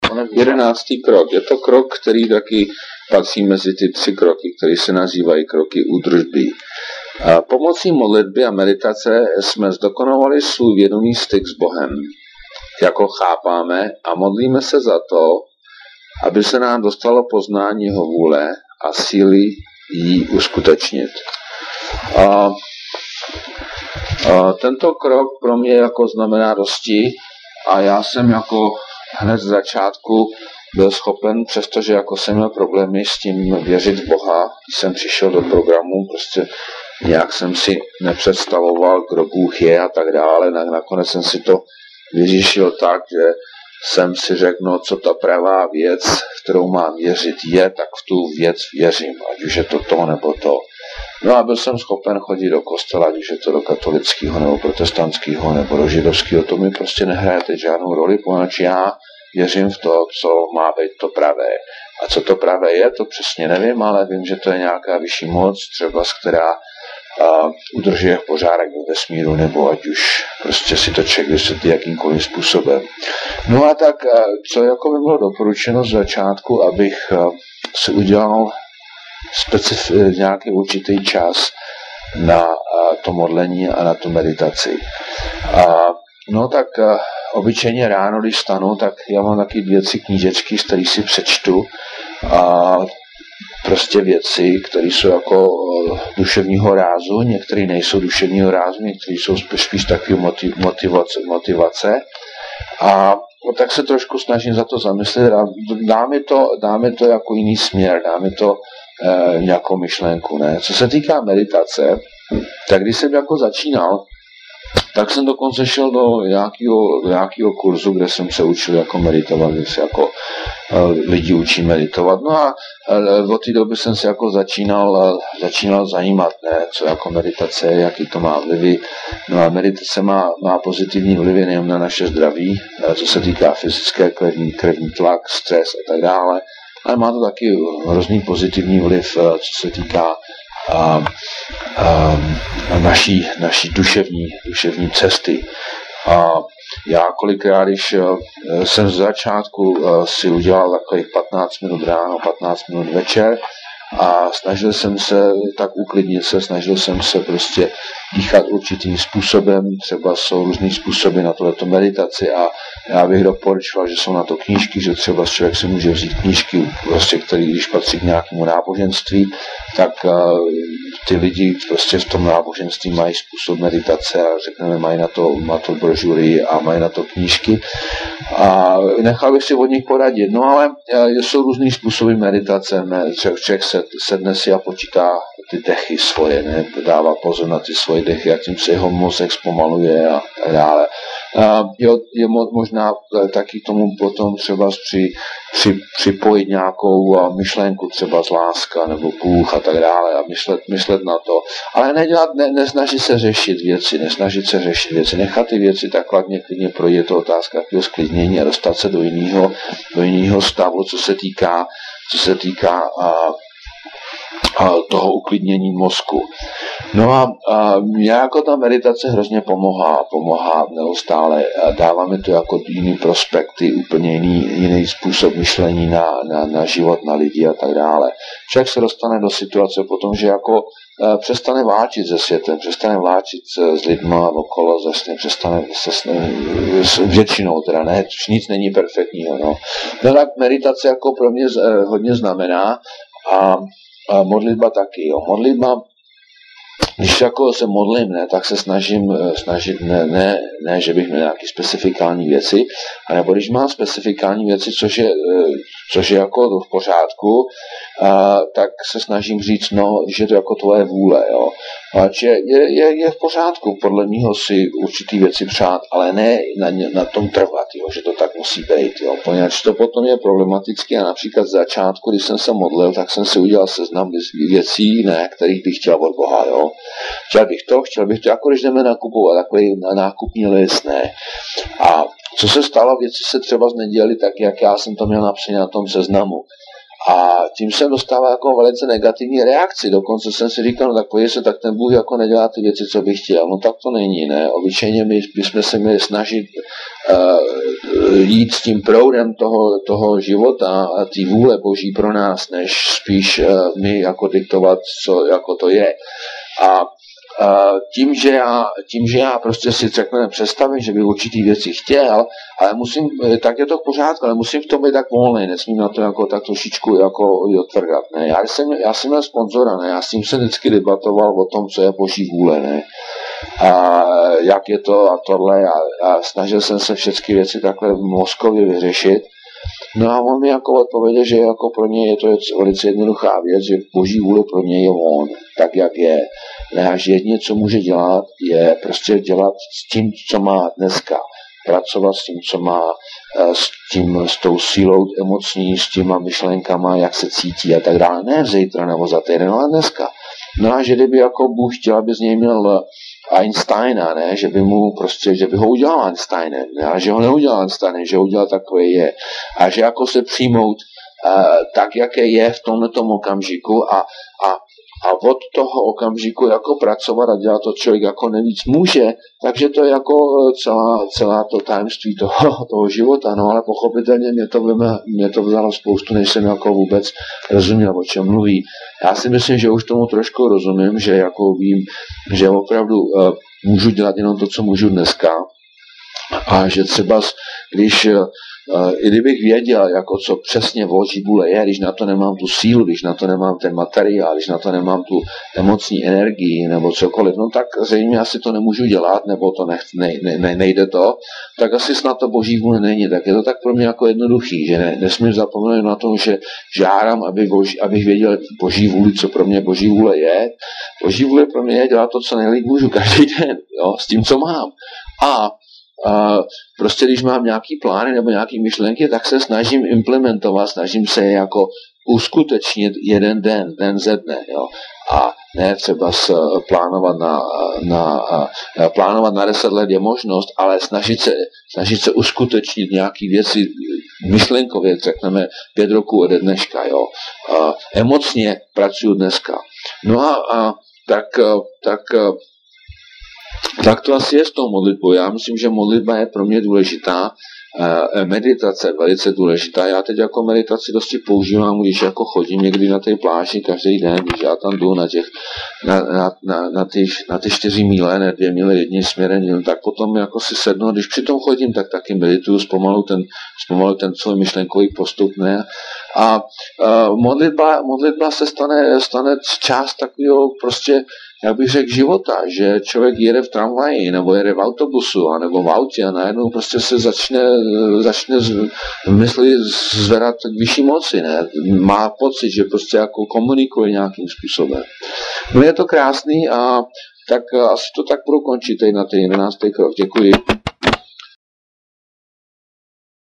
11. krok. Je to krok, který taky patří mezi ty 3 kroky, které se nazývají kroky údržby. Pomocí modlitby a meditace jsme zdokonalovali svůj vědomý styk s Bohem, jako chápáme, a modlíme se za to, aby se nám dostalo poznání jeho vůle a síly ji uskutečnit. Tento krok pro mě jako znamená dosti a já jsem jako hned z začátku byl schopen, přestože jako jsem měl problémy s tím věřit v Boha, když jsem přišel do programu, prostě nějak jsem si nepředstavoval, kdo Bůh je a tak dále. Nakonec jsem si to vyřešil tak, že jsem si řekl, no co ta pravá věc, kterou mám věřit je, tak v tu věc věřím, ať už je to nebo to. No a byl jsem schopen chodit do kostela, ať už je to do katolického nebo protestantského nebo do židovského, to mi prostě nehraje teď žádnou roli, poněvadž já věřím v to, co má být to pravé. A co to pravé je, to přesně nevím, ale vím, že to je nějaká vyšší moc, třeba která udržuje pořádek ve vesmíru, nebo ať už prostě si to člověk vysvětlí jakýmkoliv způsobem. No a tak, co jako by bylo doporučeno z začátku, abych si udělal nějaký určitý čas na to modlení a na tu meditaci. No tak obyčejně ráno, když stanu, tak já mám taky 2-3 knížečky, z kterých si přečtu a prostě věci, které jsou jako duševního rázu, některé nejsou duševního rázu, některé jsou spíš takový motivace. A tak se trošku snažím za to zamyslet a dáme to jako jiný směr, dáme to nějakou myšlenku. Ne? Co se týká meditace, tak když jsem jako začínal, tak jsem dokonce šel do nějakého kurzu, kde jsem se učil jako meditovat, kde se jako lidi učí meditovat. No a od té doby jsem se jako začínal zajímat, ne, co jako meditace, jaký to má vlivy. No a meditace má pozitivní vlivy nejen na naše zdraví, co se týká fyzické, krevní tlak, stres a tak dále, ale má to taky hrozný pozitivní vliv, co se týká naší duševní cesty. A já kolikrát, když jsem z začátku si udělal takových 15 minut ráno, 15 minut večer a snažil jsem se tak uklidnit se, snažil jsem se prostě dýchat určitým způsobem, třeba jsou různý způsoby na tohleto meditaci a já bych doporučoval, že jsou na to knížky, že třeba člověk si může vzít knížky, prostě, které když patří k nějakému náboženství, tak ty lidi prostě v tom náboženství mají způsob meditace a řekneme, mají na to brožury a mají na to knížky a nechal bych si od nich poradit, no ale jsou různý způsoby meditace, člověk sedne si a počítá ty dechy svoje, ne? Dává pozor na ty svoje dechy a tím se jeho mozek zpomaluje a tak dále. Je možná taky tomu potom třeba připojit nějakou myšlenku, třeba z láska nebo Bůh a tak dále a myslet na to. Ale nesnažit se řešit věci, nechat ty věci tak klidně projít, je to otázka takového sklidnění a dostat se do jiného stavu, co se týká toho uklidnění mozku. No a mě jako ta meditace hrozně pomáhá neustále. Dává mi to jako jiný prospekty, úplně jiný způsob myšlení na život, na lidi a tak dále. Člověk se dostane do situace potom, že jako přestane vláčit se světem, přestane vláčit s lidma okolo, přestane s většinou, teda ne, nic není perfektního. No tak meditace jako pro mě hodně znamená a modlitba taky, jo. Modlitba, když jako se modlím, ne, tak se snažit ne, že bych měl nějaké specifikální věci, nebo když mám specifikální věci, což je jako v pořádku, tak se snažím říct, no, že je to jako tvoje vůle, jo. Je v pořádku podle mýho si určitý věci přát, ale ne na tom trvat, jo, že to tak musí být, jo. Poněvadž to potom je problematické a například z začátku, když jsem se modlil, tak jsem si udělal seznam věcí, ne, kterých bych chtěl od Boha, jo. Chtěl bych to, jako když jdeme nakupovat, takový nákupní list, ne. A co se stalo, věci se třeba nedělaly tak, jak já jsem to měl napsané na tom seznamu. A tím jsem dostával jako velice negativní reakci. Dokonce jsem si říkal, no tak podívej se, tak ten Bůh jako nedělá ty věci, co bych chtěl. No tak to není, ne? Obyčejně my bychom se měli snažit jít s tím proudem toho života a té vůle Boží pro nás, než spíš my jako diktovat, co jako to je. A tím, že já prostě si řekněme představím, že bych určitý věci chtěl, ale musím, tak je to v pořádku, ale musím v tom být tak volný, nesmím na to jako tak trošičku jako odvrgat, ne. Já jsem měl sponzora, ne, já s tím jsem vždycky debatoval o tom, co je Boží vůle, ne. A jak je to a tohle a snažil jsem se všechny věci takhle mozkově vyřešit. No a on mi jako odpověděl, že jako pro mě je to velice jednoduchá věc, že Boží vůle pro mě je on, tak jak je. Ne, a že jedině, co může dělat, je prostě dělat s tím, co má dneska. Pracovat s tím, co má, s tou sílou emocní, s těma myšlenkama, jak se cítí a tak dále. Ne zítra nebo za týden, ale dneska. No a že kdyby jako Bůh chtěl, aby z něj měl Einsteina, ne, že by ho udělal Einsteinem, ne, a že ho neudělal Einsteinem, že ho udělal takový je. A že jako se přijmout tak, jaké je v tomhletom okamžiku a od toho okamžiku jako pracovat a dělat to člověk jako nejvíc může, takže to je jako celá to tajemství toho života, no ale pochopitelně mě to vzalo spoustu, než jsem jako vůbec rozuměl, o čem mluví. Já si myslím, že už tomu trošku rozumím, že jako vím, že opravdu můžu dělat jenom to, co můžu dneska a že třeba i kdybych věděl, jako co přesně Boží vůle je, když na to nemám tu sílu, když na to nemám ten materiál, když na to nemám tu emocní energii nebo cokoliv, no tak zřejmě asi to nemůžu dělat, nebo to nejde to, tak asi snad to Boží vůle není. Tak je to tak pro mě jako jednoduchý, že nesmím zapomenout na to, že žádám, abych věděl Boží vůli, co pro mě Boží vůle je. Boží vůle pro mě je dělat to, co nejlíp můžu každý den, jo, s tím, co mám. A prostě když mám nějaký plány nebo nějaký myšlenky, tak se snažím implementovat, snažím se je jako uskutečnit jeden den ze dne, jo. A ne třeba plánovat na 10 let je možnost, ale snažit se uskutečnit nějaký věci myšlenkově, řekneme 5 roků ode dneška, jo. Emocně pracuju dneska. No a tak to asi je s tou modlitbou. Já myslím, že modlitba je pro mě důležitá. Meditace je velice důležitá. Já teď jako meditaci dosti používám, když jako chodím někdy na té pláži každý den, když já tam jdu na ty 4 míle, ne 2 míle jedním směrem, tak potom jako si sednu, když přitom chodím, tak taky medituju, zpomalu ten celý myšlenkový postup, ne? A modlitba se stane část takového prostě, jak bych řekl, života, že člověk jede v tramvaji, nebo jede v autobusu, nebo v autě a najednou prostě se začne mysli zvedat k vyšší moci, ne? Má pocit, že prostě jako komunikuje nějakým způsobem. No je to krásný a tak asi to tak budu končit na ten 11. krok. Děkuji.